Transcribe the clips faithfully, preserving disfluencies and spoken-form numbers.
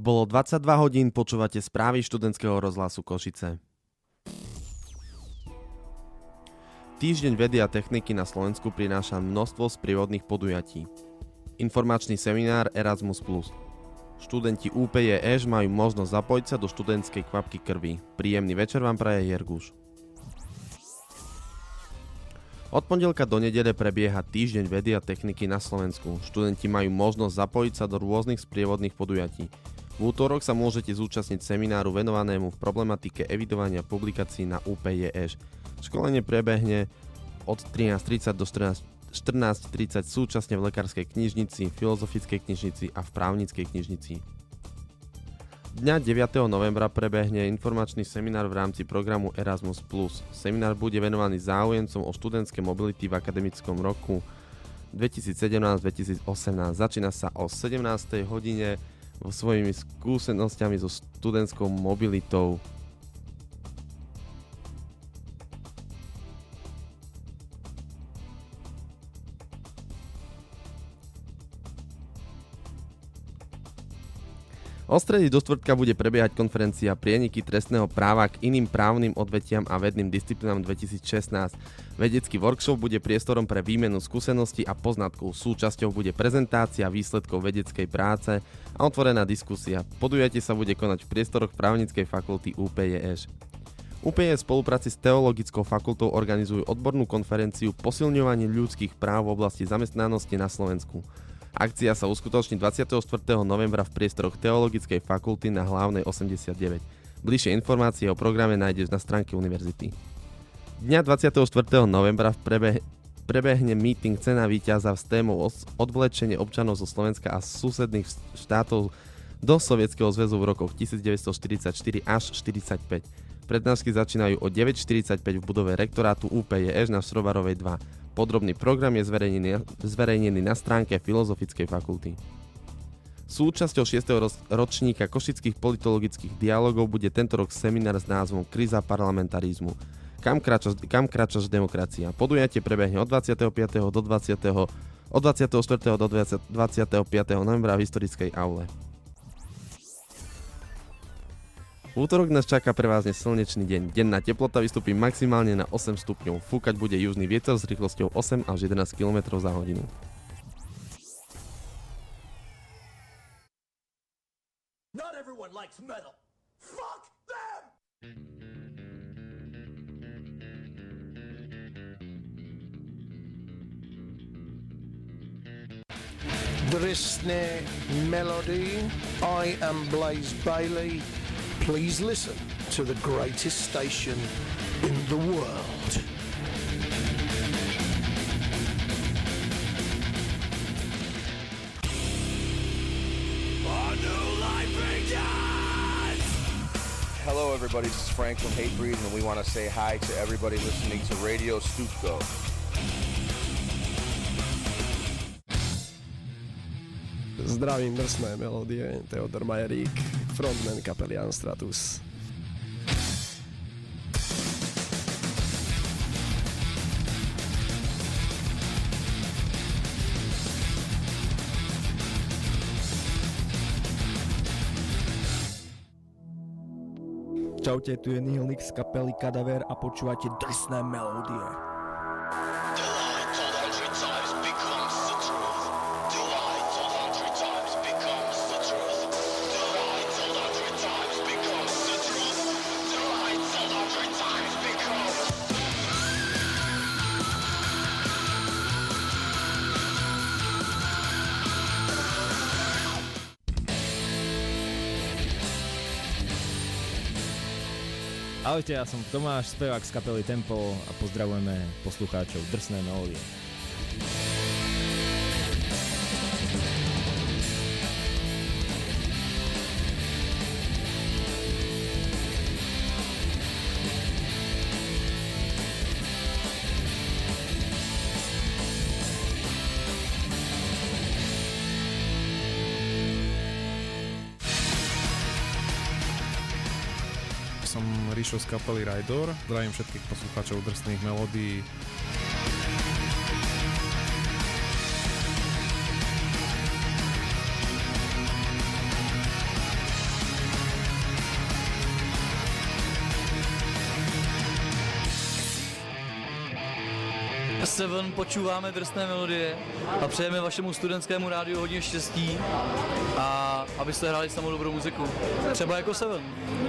Bolo dvadsaťdva hodín, počúvate správy študentského rozhlasu Košice. Týždeň vedy a techniky na Slovensku prináša množstvo sprievodných podujatí. Informačný seminár Erasmus plus. Študenti ú pé jé eš majú možnosť zapojiť sa do študentskej kvapky krvi. Príjemný večer vám praje Jerguš. Od pondelka do nedele prebieha Týždeň vedy a techniky na Slovensku. Študenti majú možnosť zapojiť sa do rôznych sprievodných podujatí. V útorok sa môžete zúčastniť semináru venovanému v problematike evidovania publikácií na ú pé jé eš. Školenie prebehne od trinásť tridsať do štrnásť tridsať súčasne v lekárskej knižnici, filozofickej knižnici a v právnickej knižnici. Dňa deviateho novembra prebehne informačný seminár v rámci programu Erasmus plus. Seminár bude venovaný záujemcom o študentské mobility v akademickom roku dvetisícsedemnásť dvetisícosemnásť. Začína sa o sedemnástej hodine vo svojimi skúsenosťami so študentskou mobilitou. O stredy do štvrtka bude prebiehať konferencia Prieniky trestného práva k iným právnym odvetiam a vedným disciplinám dvetisícšestnásť. Vedecký workshop bude priestorom pre výmenu skúseností a poznatkov. Súčasťou bude prezentácia výsledkov vedeckej práce a otvorená diskusia. Podujatie sa bude konať v priestoroch právnickej fakulty ú pé jé eš. ú pé jé v spolupráci s Teologickou fakultou organizujú odbornú konferenciu Posilňovanie ľudských práv v oblasti zamestnanosti na Slovensku. Akcia sa uskutoční dvadsiateho štvrtého novembra v priestoroch Teologickej fakulty na Hlavnej osemdesiatdeväť. Bližšie informácie o programe nájdeš na stránke univerzity. Dňa dvadsiateho štvrtého novembra prebeh, prebehne meeting Cena víťaza s témou odvlečenie občanov zo Slovenska a susedných štátov do Sovietskeho zväzu v rokoch devätnásťstoštyridsaťštyri až štyridsaťpäť. Prednášky začínajú o deväť štyridsaťpäť v budove rektorátu ú pé jé eš na Štrobarovej dva. Podrobný program je zverejnený, zverejnený na stránke Filozofickej fakulty. Súčasťou šiesteho ročníka košických politologických dialogov bude tento rok seminár s názvom Kríza parlamentarizmu. Kam kráčaš, kam kráčaš demokracia? Podujatie prebehne od dvadsiateho piateho do dvadsiateho od dvadsiateho štvrtého do dvadsiateho piateho novembra v historickej aule. V útorok nás čaká prevažne slnečný deň. Denná teplota vystúpi maximálne na osem stupňov. Fúkať bude južný vietor s rýchlosťou osem až jedenásť kilometrov za hodinu. Not everyone likes metal. Fuck them! Drsné melody. I am Blaze Bailey. Please listen to the greatest station in the world. A new life begins! Hello everybody, this is Frank from Hatebreed and we want to say hi to everybody listening to Radio Stupko. Zdravím drsné melódie, Teodor Majerík, frontman kapely Anstratus. Čaute, tu je Nihilnik z kapely Kadaver a počúvate drsné melódie. Ahojte, ja som Tomáš, spevák z kapely Tempo a pozdravujeme poslucháčov drsné melódie. Som Ríšo z kapely Raidor. Zdravím všetkých poslucháčov drsných melódií. Seven počúváme drsné melodie a přejeme vašemu studentskému rádiu hodně štěstí a abyste hráli samou dobrou muziku. Třeba jako Seven.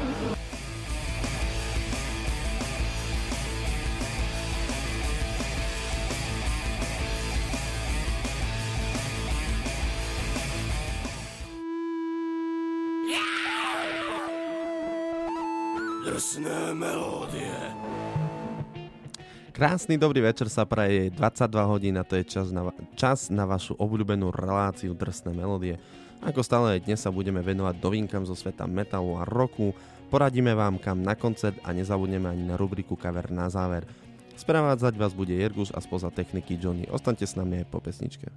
Drsné melódie. Krásny dobrý večer sa praje, dvadsaťdva hodín a to je čas na, čas na vašu obľúbenú reláciu Drsné melódie. Ako stále aj dnes sa budeme venovať novinkám zo sveta metalu a rocku, poradíme vám kam na koncert a nezabudneme ani na rubriku Cover na záver. Sprevádzať vás bude Jerguš a spoza techniky Johnny. Ostaňte s nami aj po pesničke.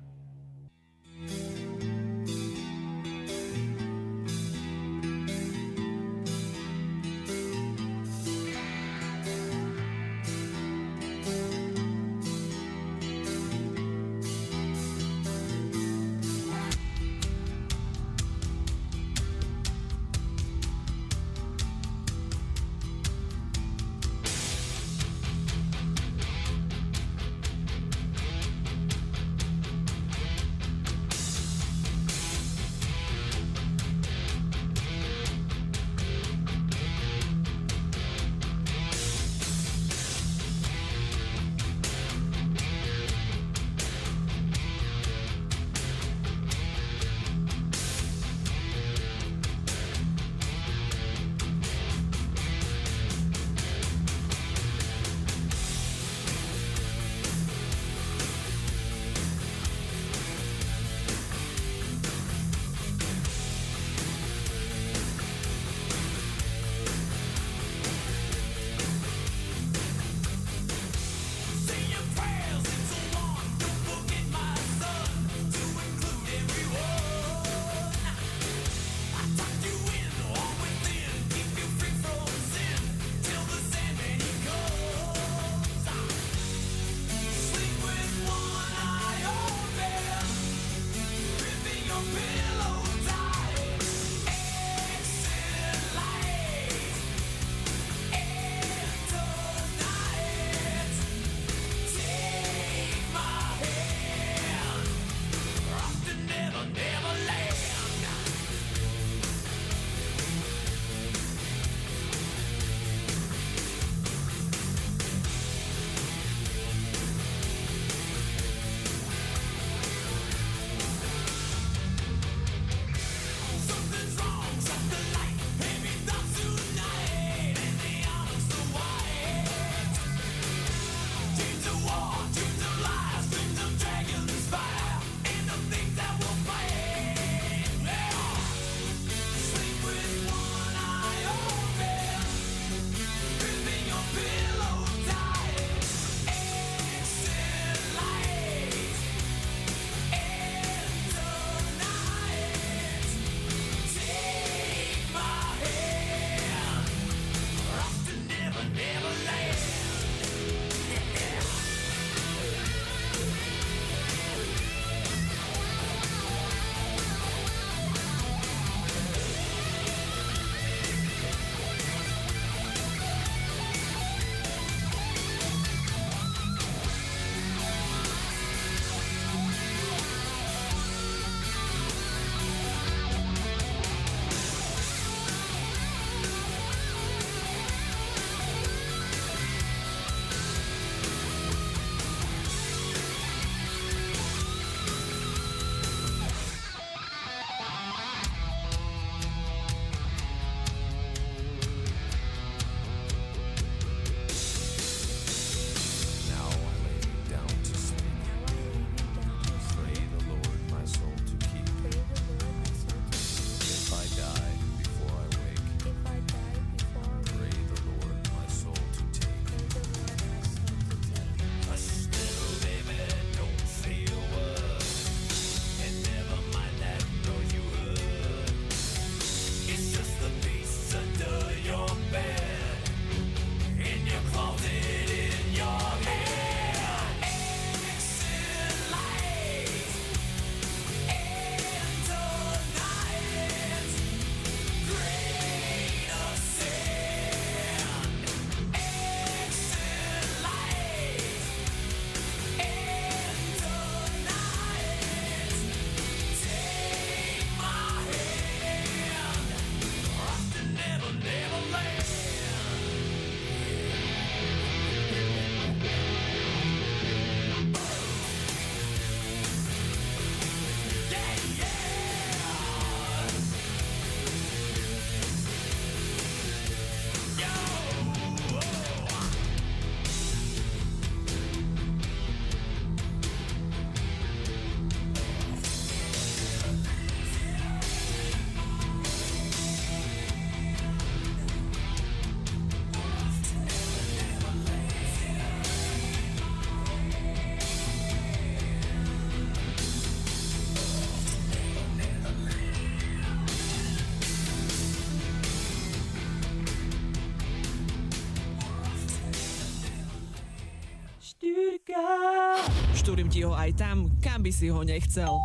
Poštúrim ti ho aj tam, kam by si ho nechcel.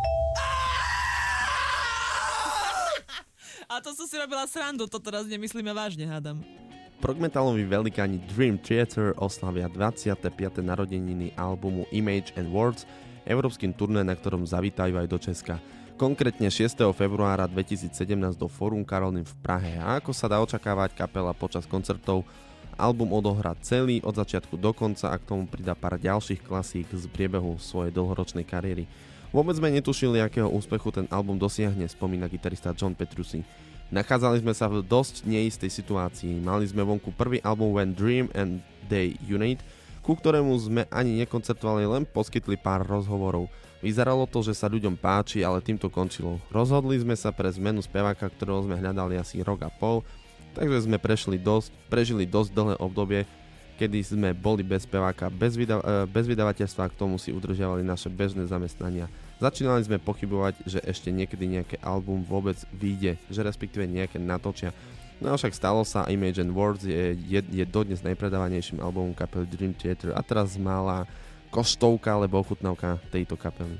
A to som si robila srandu, to teraz nemyslíme vážne, hádam. Progmetalový velikáni Dream Theater oslavia dvadsiate piate narodeniny albumu Image and Words európskym turné, na ktorom zavítajú aj do Česka. Konkrétne šiesteho februára dvetisícsedemnásť do Forum Karolín v Prahe. A ako sa dá očakávať, kapela počas koncertov album odohrá celý od začiatku do konca a k tomu pridá pár ďalších klasík z priebehu svojej dlhoročnej kariéry. Vôbec sme netušili, akého úspechu ten album dosiahne, spomína gitarista John Petrucci. Nachádzali sme sa v dosť neistej situácii. Mali sme vonku prvý album When Dream and They Unite, ku ktorému sme ani nekoncertovali, len poskytli pár rozhovorov. Vyzeralo to, že sa ľuďom páči, ale týmto končilo. Rozhodli sme sa pre zmenu speváka, ktorého sme hľadali asi rok a pol, takže sme prešli dosť, prežili dosť dlhé obdobie, kedy sme boli bez speváka, bez, vyda- bez vydavateľstva, k tomu si udržiavali naše bežné zamestnania. Začínali sme pochybovať, že ešte niekedy nejaké album vôbec vyjde, že respektíve nejaké natočia. No však stalo sa, Image and Words je, je, je dodnes najpredávanejším albumom kapely Dream Theater a teraz malá koštovka alebo ochutnávka tejto kapely.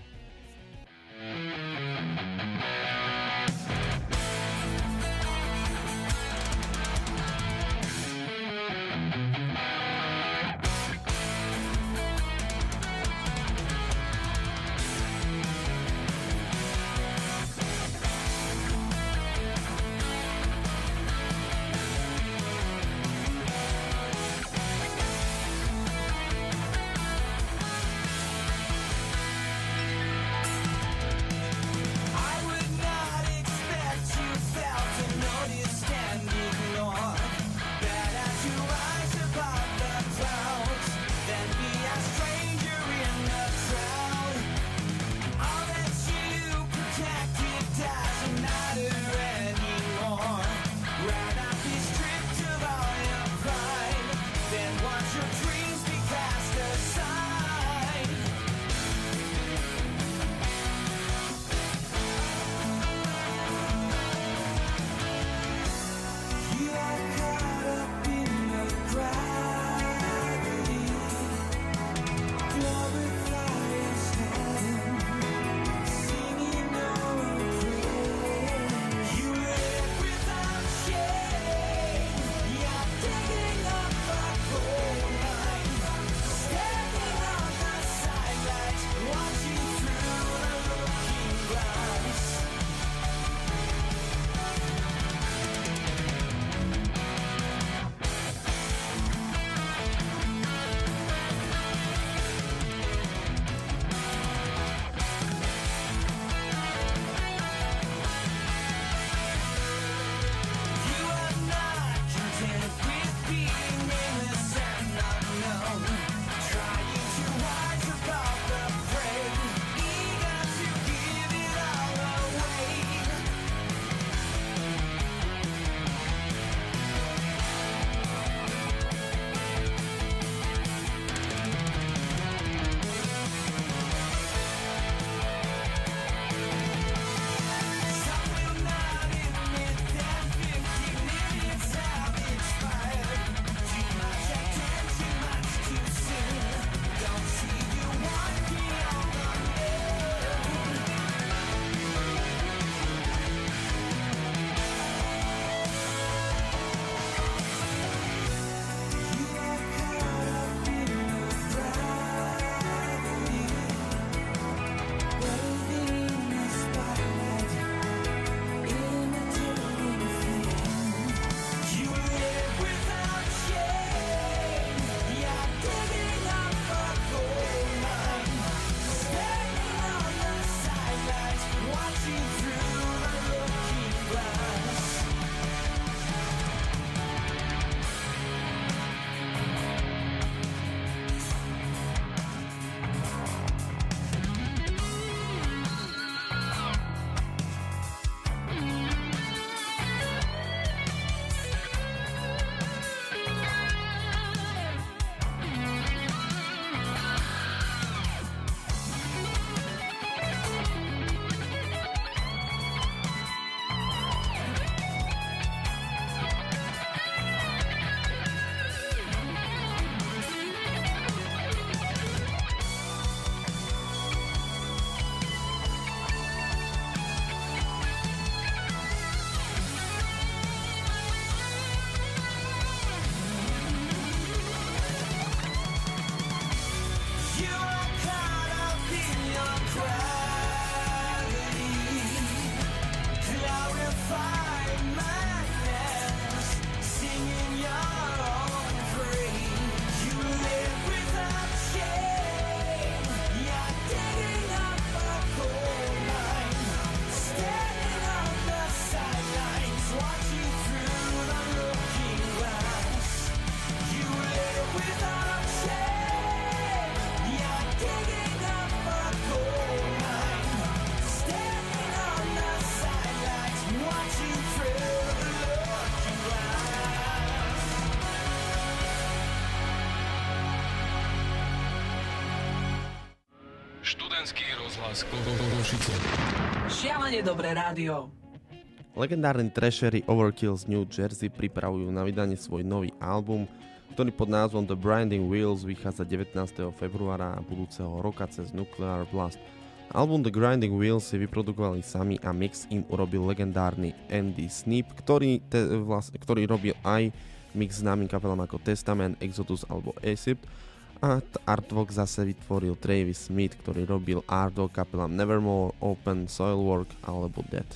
Študentský rozhlas Košice. Šialene dobré rádio. Legendárni trashery Overkill z New Jersey pripravujú na vydanie svoj nový album, ktorý pod názvom The Branding Wheels vychádza devätnásteho februára budúceho roka cez Nuclear Blast. Album The Grinding Wheels si vyprodukovali sami a mix im urobil legendárny Andy Sneap, ktorý, te, vlast, ktorý robil aj mix známym kapelám ako Testament, Exodus alebo Accept, a artwork zase vytvoril Travis Smith, ktorý robil artwork kapelám Nevermore, Open, Soilwork alebo Dead.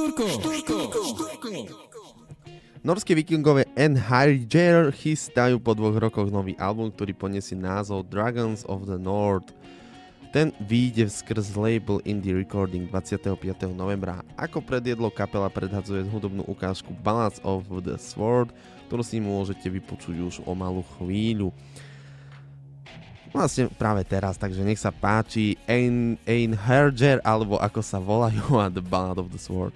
Štúrko. Štúrko. Norské vikingové Enherjar chystajú po dvoch rokoch nový album, ktorý poniesie názov Dragons of the North. Ten vyjde skrz label Indie Recording dvadsiateho piateho novembra. Ako predjedlo, kapela predhadzuje hudobnú ukážku Ballads of the Sword, ktorú si môžete vypočuť už o malú chvíľu. Vlastne práve teraz, takže nech sa páči Enherjar, alebo ako sa volajú, a The Ballad of the Sword.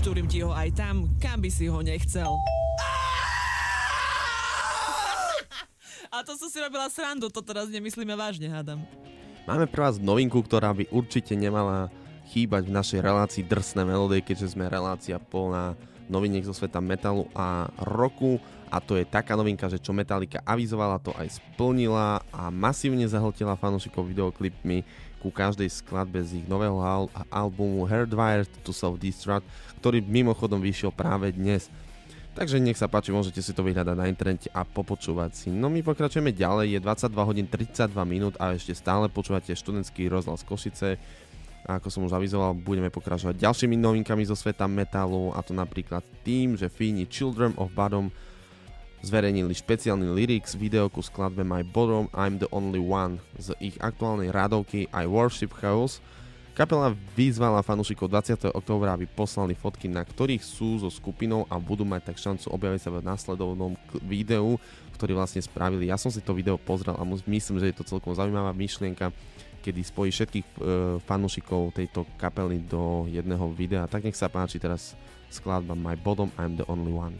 Vyštúrim ti ho aj tam, kam by si ho nechcel. A to som si robila srandu, to teraz nemyslíme vážne, hádam. Máme pre vás novinku, ktorá by určite nemala chýbať v našej relácii Drsné melódie, keďže sme relácia plná noviniek zo sveta metalu a rocku. A to je taká novinka, že čo Metallica avizovala, to aj splnila a masívne zahltila fanúšikov videoklipmi ku každej skladbe z ich nového al- albumu Hardwired to Self-Destruct, ktorý mimochodom vyšiel práve dnes. Takže nech sa páči, môžete si to vyhľadať na internete a popočúvať si. No my pokračujeme ďalej, je dvadsaťdva hodín tridsaťdva minút a ešte stále počúvate študentský rozhlas Košice. A ako som už avizoval, budeme pokračovať ďalšími novinkami zo sveta metalu, a to napríklad tým, že Fíni Children of Bodom zverejnili špeciálny lyrics video ku skladbe My Bottom I'm the Only One z ich aktuálnej radovky I Worship Chaos. Kapela vyzvala fanúšikov dvadsiateho októbra, aby poslali fotky, na ktorých sú so skupinou a budú mať tak šancu objaviť sa v následovnom videu, ktorý vlastne spravili. Ja som si to video pozrel a myslím, že je to celkom zaujímavá myšlienka, kedy spojí všetkých e, fanúšikov tejto kapely do jedného videa. Tak nech sa páči teraz skladba My Bottom I'm the Only One.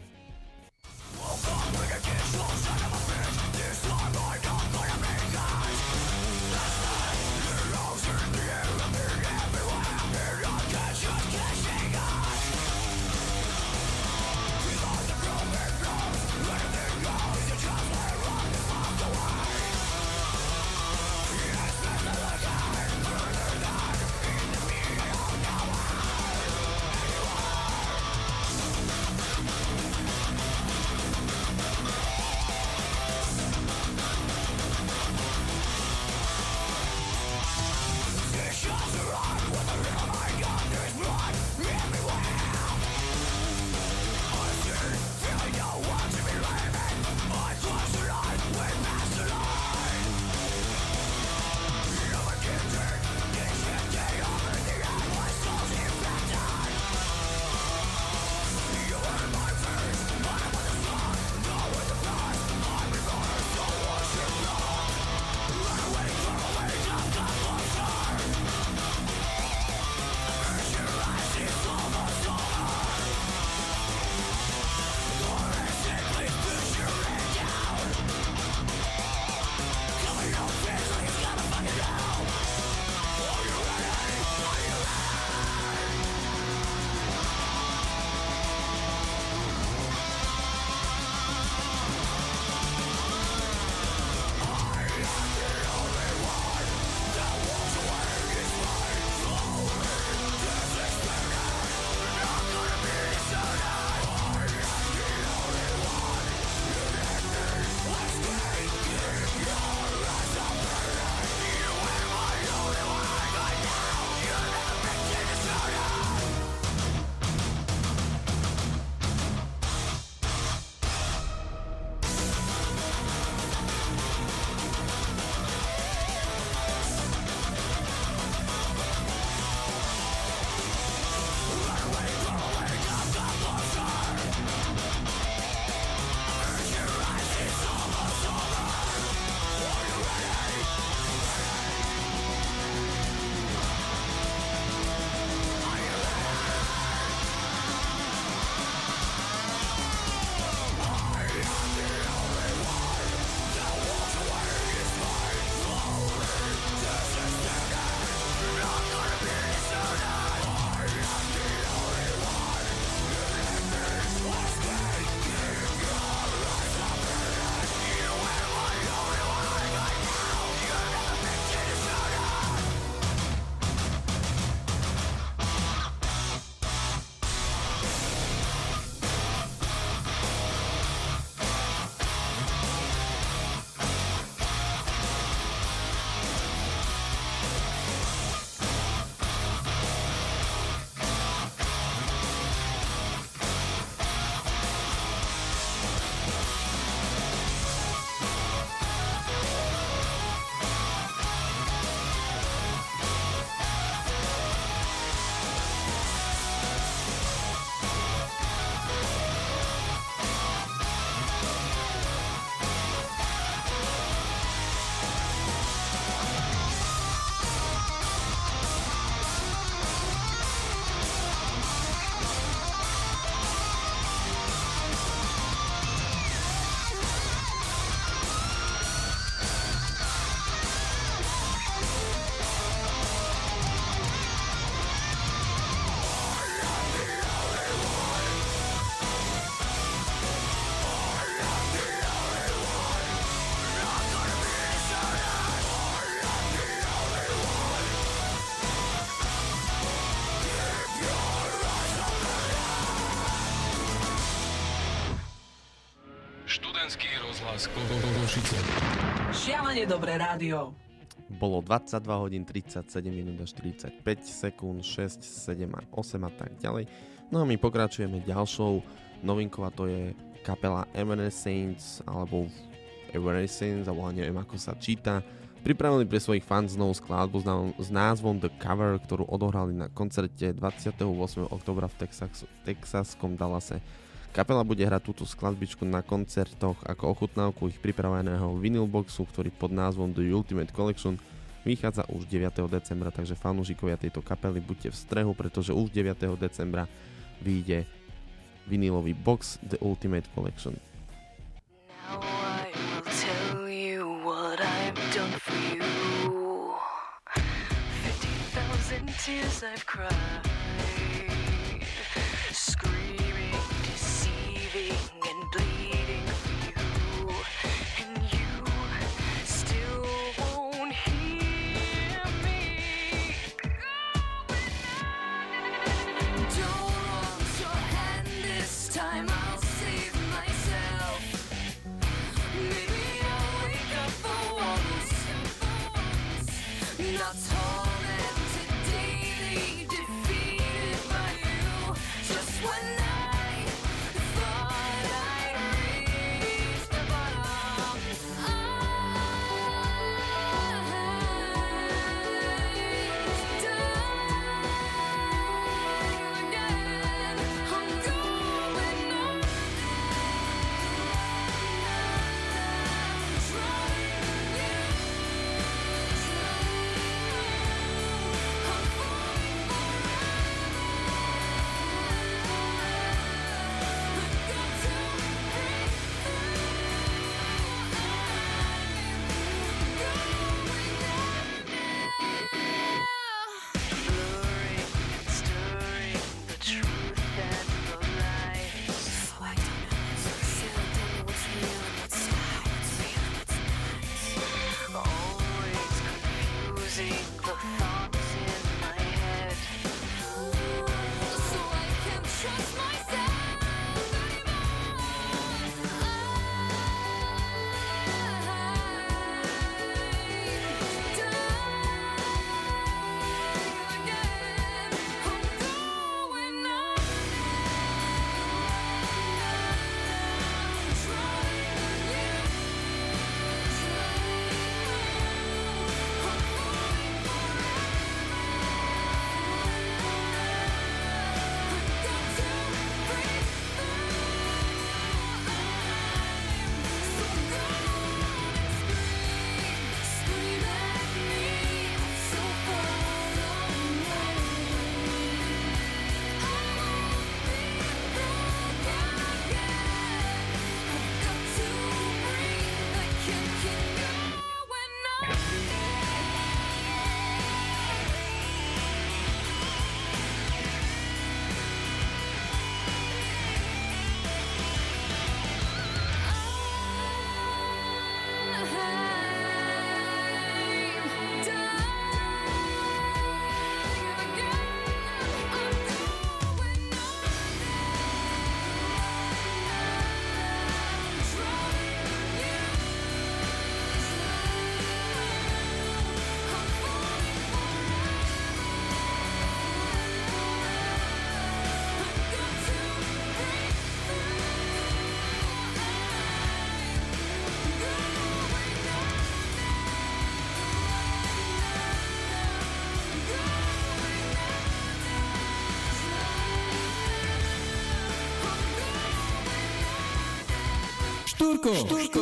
Rozhlas Košice. Šialene dobré rádio. Bolo dvadsaťdva hodín tridsaťsedem minút a štyridsaťpäť sekúnd, šesť, sedem a osem a tak ďalej. No a my pokračujeme ďalšou novinkou a to je kapela Evanescence alebo Evanescence, alebo neviem ako sa číta. Pripravili pre svojich fans novú skladbu s názvom The Cover, ktorú odohrali na koncerte dvadsiateho ôsmeho októbra v Texas, texaskom Dallase. Kapela bude hrať túto skladbičku na koncertoch ako ochutnávku ich pripraveného vinyl boxu, ktorý pod názvom The Ultimate Collection vychádza už deviateho decembra, takže fanúšikovia tejto kapely buďte v strehu, pretože už deviateho decembra vyjde vinylový box The Ultimate Collection. Now I will tell you what I've done for you. fifty thousand tears I've cried, screaming, deceiving and bleeding for you, and you still won't hear me. Don't want your hand this time, I'll save myself. Maybe I'll wake up for once, not tormented daily, defeated by you. Just when I thought I'd reached the bottom, I've died again. I'm going on. Blurring and stirring the truth and the lies. Oh, I don't know. Still don't know what's real and what's not. What's real and what's not. Always confusing the thoughts in my head. So I can't trust myself anymore. I've died again. I'm going on. Štúrko! Štúrko!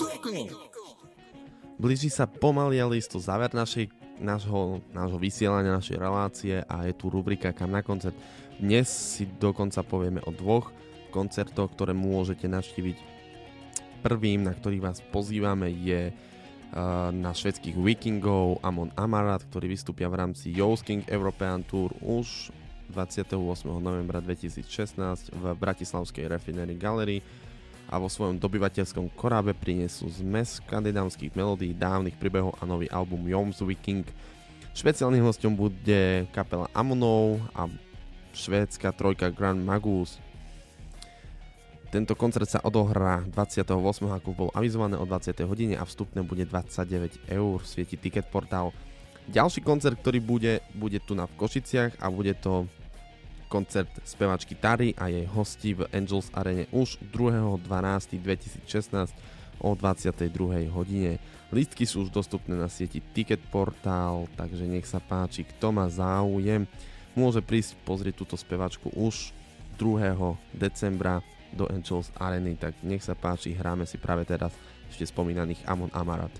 Blíži sa pomaly ale isto záver našej, nášho, nášho vysielania, našej relácie a je tu rubrika Kam na koncert. Dnes si dokonca povieme o dvoch koncertoch, ktoré môžete navštíviť. Prvým, na ktorých vás pozývame, je uh, na švédskych Vikingov Amon Amarth, ktorí vystúpia v rámci Jousking European Tour už dvadsiateho ôsmeho novembra dvetisícšestnásť v bratislavskej Refinery Gallery a vo svojom dobyvateľskom korábe prinesú zmes skandinávskych melódií, dávnych príbehov a nový album Joms Viking. Špeciálnym hostom bude kapela Amonov a švédska trojka Grand Magus. Tento koncert sa odohrá dvadsiateho ôsmeho ako bol avizované o dvadsiatej hodine a vstupné bude dvadsaťdeväť eur, svieti Ticket Portal. Ďalší koncert, ktorý bude, bude tu na v Košiciach a bude to koncert spevačky Tari a jej hostí v Angels Arene už druhého dvanásteho dvetisícšestnásť o dvadsiatej druhej hodine. Lístky sú už dostupné na sieti Ticket Portal, takže nech sa páči, kto má záujem, môže prísť pozrieť túto spevačku už druhého decembra do Angels Areny, tak nech sa páči, hráme si práve teraz ešte spomínaných Amon Amarat.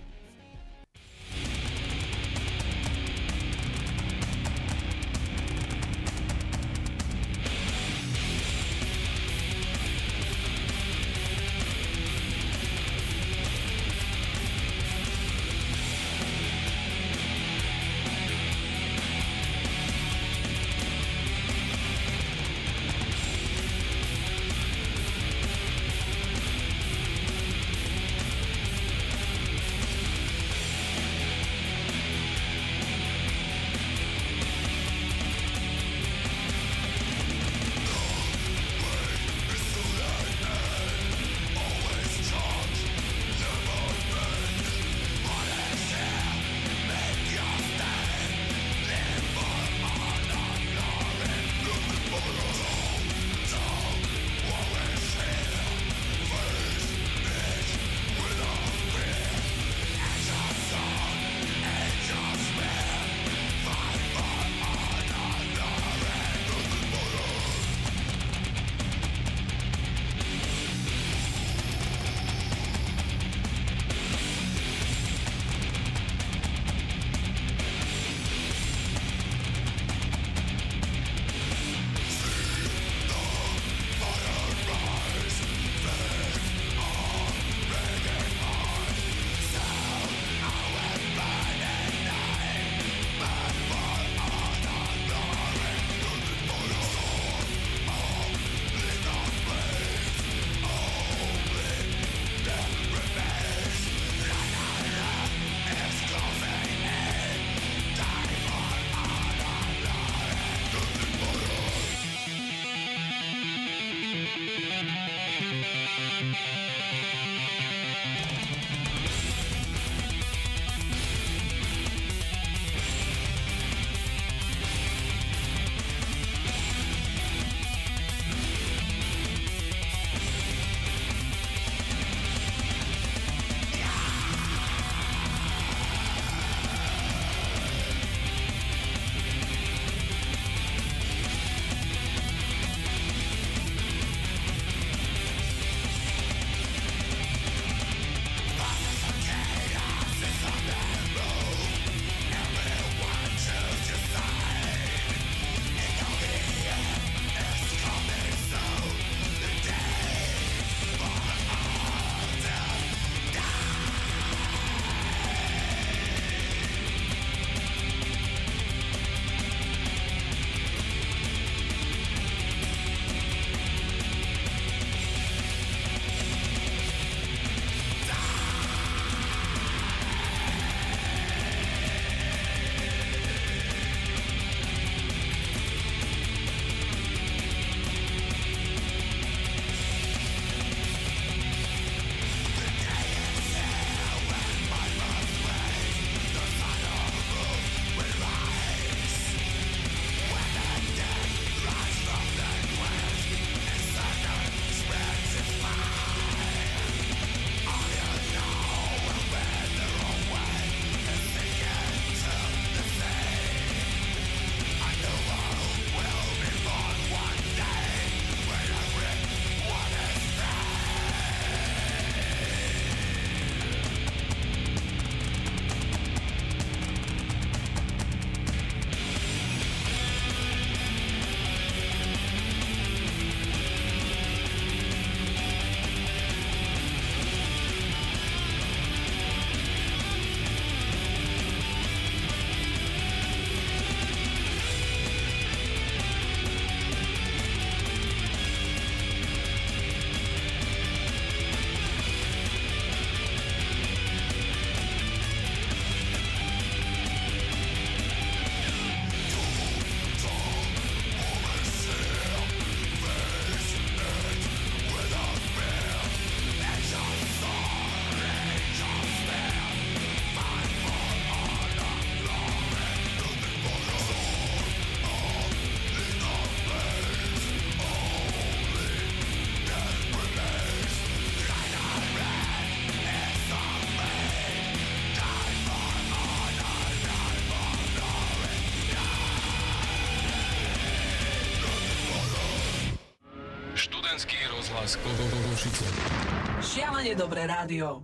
Slovenský rozhlas Košice. Šialene dobré rádio.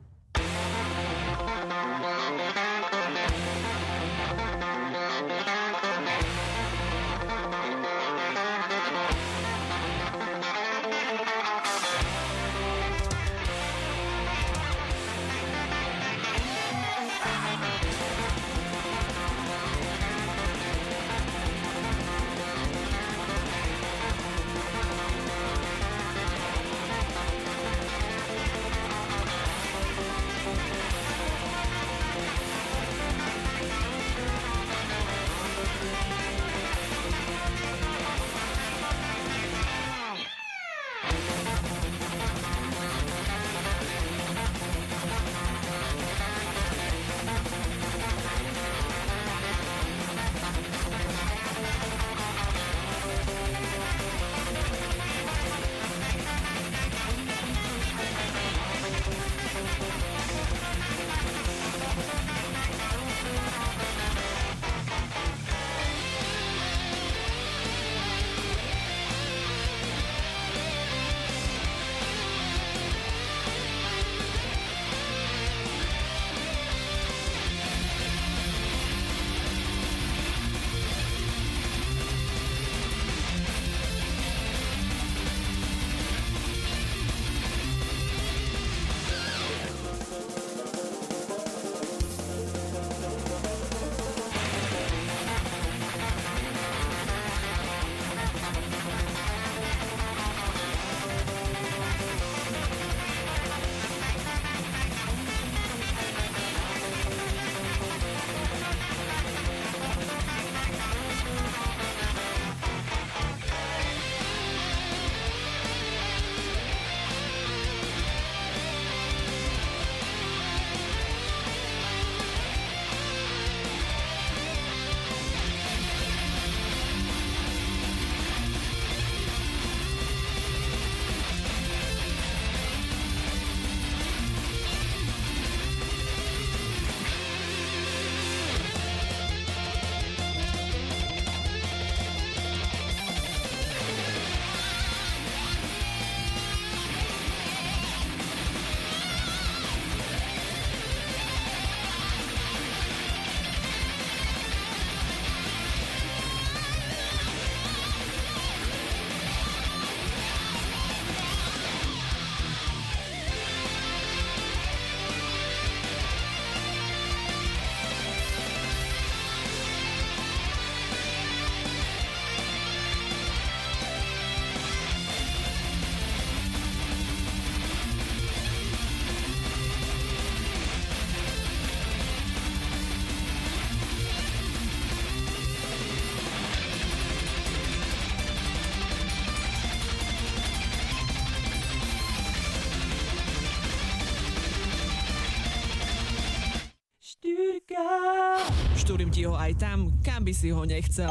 Štúrim ti ho aj tam, kam by si ho nechcel.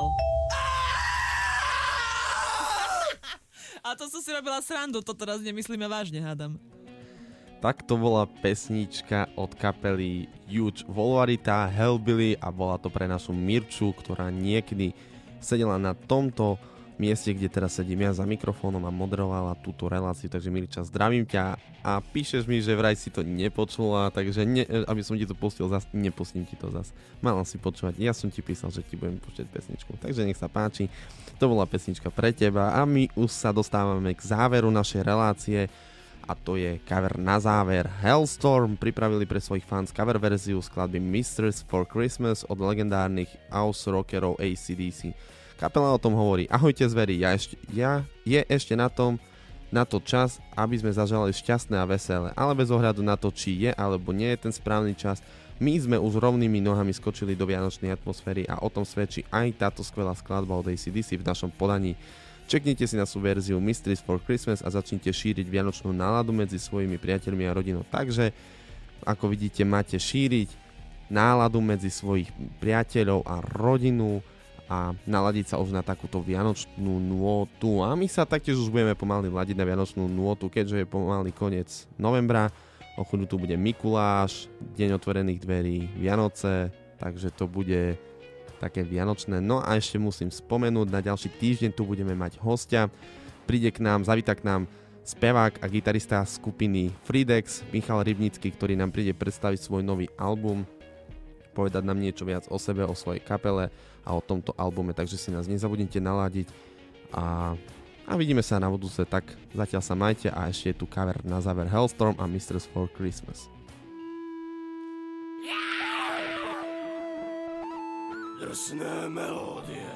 A to som si robila srandu, to teraz nemyslíme vážne, hádam. Tak to bola pesnička od kapely Huge Volvarita, Hellbilly, a bola to pre našu Mirču, ktorá niekedy sedela na tomto mieste, kde teraz sedím ja za mikrofónom a moderovala túto reláciu. Takže Mirča, zdravím ťa a píšeš mi, že vraj si to nepočula, takže ne, aby som ti to pustil zas, nepustím ti to zas. Mala si počúvať, ja som ti písal, že ti budem púšťať pesničku, takže nech sa páči. To bola pesnička pre teba a my už sa dostávame k záveru našej relácie a to je cover na záver. Hellstorm pripravili pre svojich fans cover verziu skladby Mistress for Christmas od legendárnych house rockerov á cé dé cé. Kapela o tom hovorí: ahojte zveri, ja ešte, ja, je ešte na tom na to čas, aby sme zažali šťastné a veselé, ale bez ohľadu na to, či je alebo nie je ten správny čas, my sme už rovnými nohami skočili do vianočnej atmosféry a o tom svedčí aj táto skvelá skladba od á cé dé cé v našom podaní. Čeknite si na svoju verziu Mistress for Christmas a začnite šíriť vianočnú náladu medzi svojimi priateľmi a rodinou. Takže, ako vidíte, máte šíriť náladu medzi svojich priateľov a rodinu a naladiť sa už na takúto vianočnú nôtu. A my sa taktiež už budeme pomaly ladiť na vianočnú nôtu, keďže je pomaly koniec novembra. O chvíľu tu bude Mikuláš, deň otvorených dverí, Vianoce, takže to bude také vianočné. No a ešte musím spomenúť, na ďalší týždeň tu budeme mať hostia. Príde k nám, zavíta k nám spevák a gitarista skupiny Freedex, Michal Rybnický, ktorý nám príde predstaviť svoj nový album, povedať nám niečo viac o sebe, o svojej kapele a o tomto albume, takže si nás nezabudnite naladiť a, a vidíme sa na budúce, tak zatiaľ sa majte a ešte je tu cover na záver Hellstorm a Mistress for Christmas. Drsné melódie.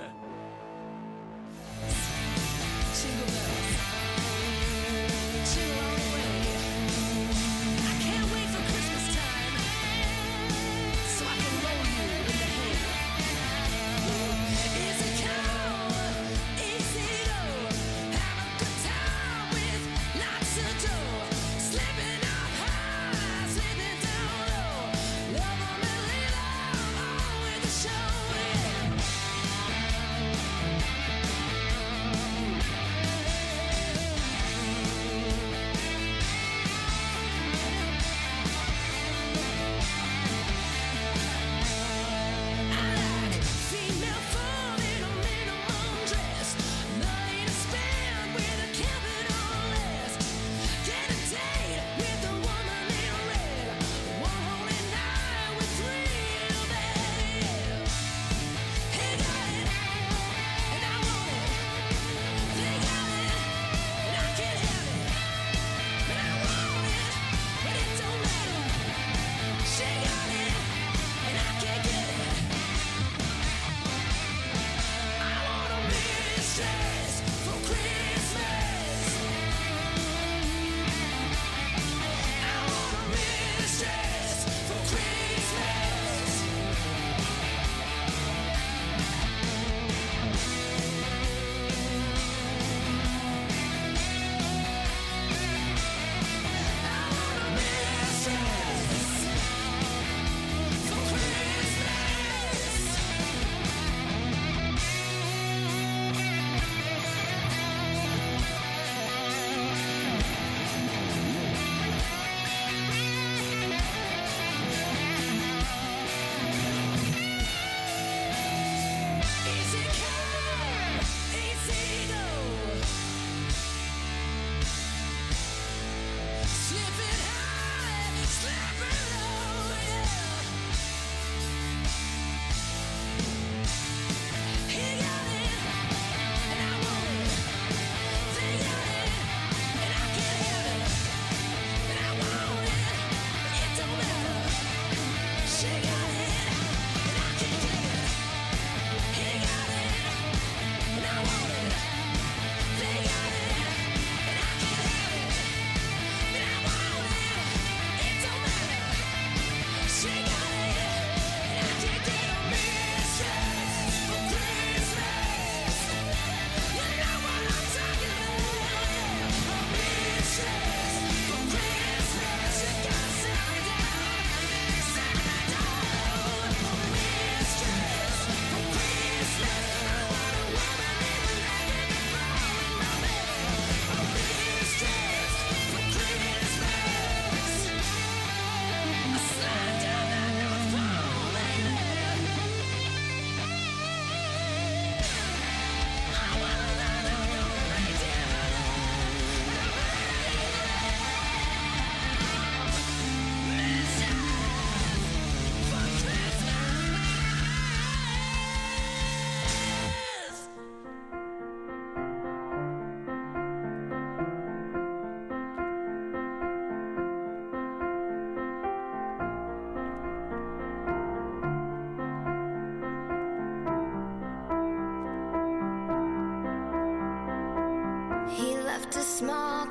left a small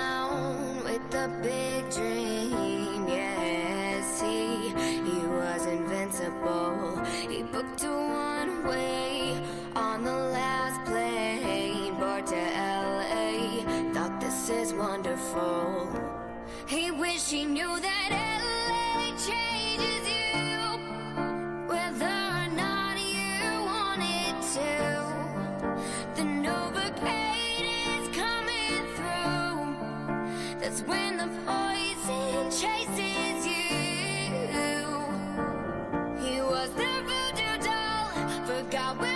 town with a big dream. Yes, he, he was invincible. He booked a one-way on the last plane, board to L A. Thought this is wonderful. He wished he knew that L A changes you, whether or not you want it to. The Novocaine is coming through. That's when the poison chases you. He was the voodoo doll, forgot where